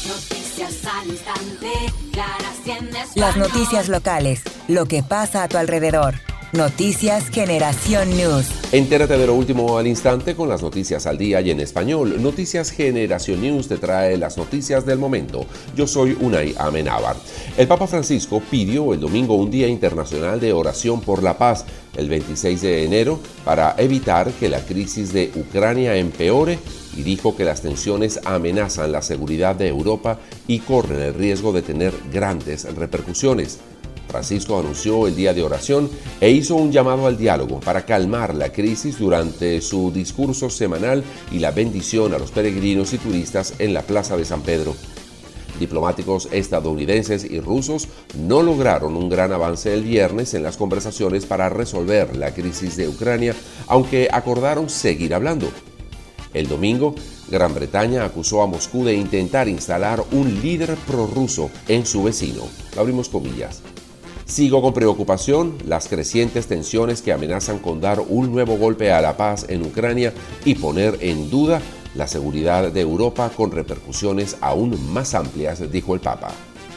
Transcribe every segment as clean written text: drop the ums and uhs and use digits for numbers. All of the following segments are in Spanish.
Noticias al instante, claras y en español. Las noticias locales, lo que pasa a tu alrededor. Noticias Generación News. Entérate de lo último al instante con las noticias al día y en español. Noticias Generación News te trae las noticias del momento. Yo soy Unai Amenábar. El Papa Francisco pidió el domingo un día internacional de oración por la paz, el 26 de enero, para evitar que la crisis de Ucrania empeore, y dijo que las tensiones amenazan la seguridad de Europa y corren el riesgo de tener grandes repercusiones. Francisco anunció el día de oración e hizo un llamado al diálogo para calmar la crisis durante su discurso semanal y la bendición a los peregrinos y turistas en la Plaza de San Pedro. Diplomáticos estadounidenses y rusos no lograron un gran avance el viernes en las conversaciones para resolver la crisis de Ucrania, aunque acordaron seguir hablando. El domingo, Gran Bretaña acusó a Moscú de intentar instalar un líder prorruso en su vecino. Abrimos comillas. Sigo con preocupación las crecientes tensiones que amenazan con dar un nuevo golpe a la paz en Ucrania y poner en duda la seguridad de Europa con repercusiones aún más amplias, dijo el Papa.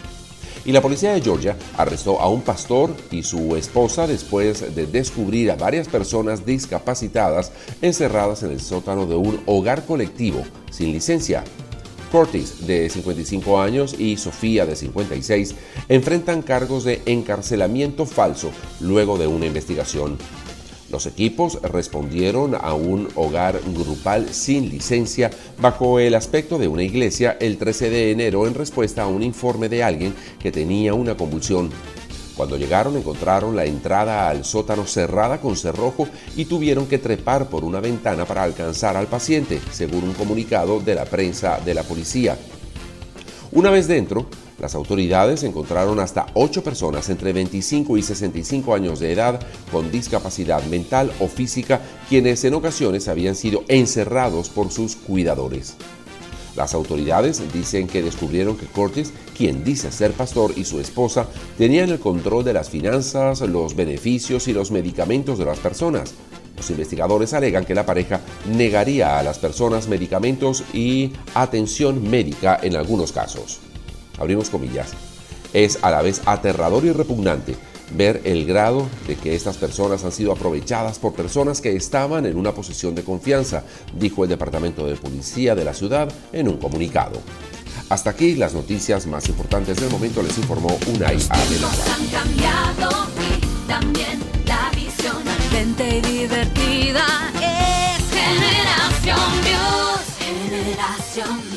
Y la policía de Georgia arrestó a un pastor y su esposa después de descubrir a varias personas discapacitadas encerradas en el sótano de un hogar colectivo sin licencia. Curtis, de 55 años, y Sofía, de 56, enfrentan cargos de encarcelamiento falso luego de una investigación. Los equipos respondieron a un hogar grupal sin licencia bajo el aspecto de una iglesia el 13 de enero en respuesta a un informe de alguien que tenía una convulsión. Cuando llegaron encontraron la entrada al sótano cerrada con cerrojo y tuvieron que trepar por una ventana para alcanzar al paciente, según un comunicado de la prensa de la policía. Una vez dentro, las autoridades encontraron hasta 8 personas entre 25 y 65 años de edad con discapacidad mental o física, quienes en ocasiones habían sido encerrados por sus cuidadores. Las autoridades dicen que descubrieron que Curtis, quien dice ser pastor, y su esposa tenían el control de las finanzas, los beneficios y los medicamentos de las personas. Los investigadores alegan que la pareja negaría a las personas medicamentos y atención médica en algunos casos. Abrimos comillas. Es a la vez aterrador y repugnante ver el grado de que estas personas han sido aprovechadas por personas que estaban en una posición de confianza, dijo el Departamento de Policía de la ciudad en un comunicado. Hasta aquí las noticias más importantes del momento, les informó Unai Amenábar. Han cambiado y también la visión. Atenta y divertida es Generación News. Generación News.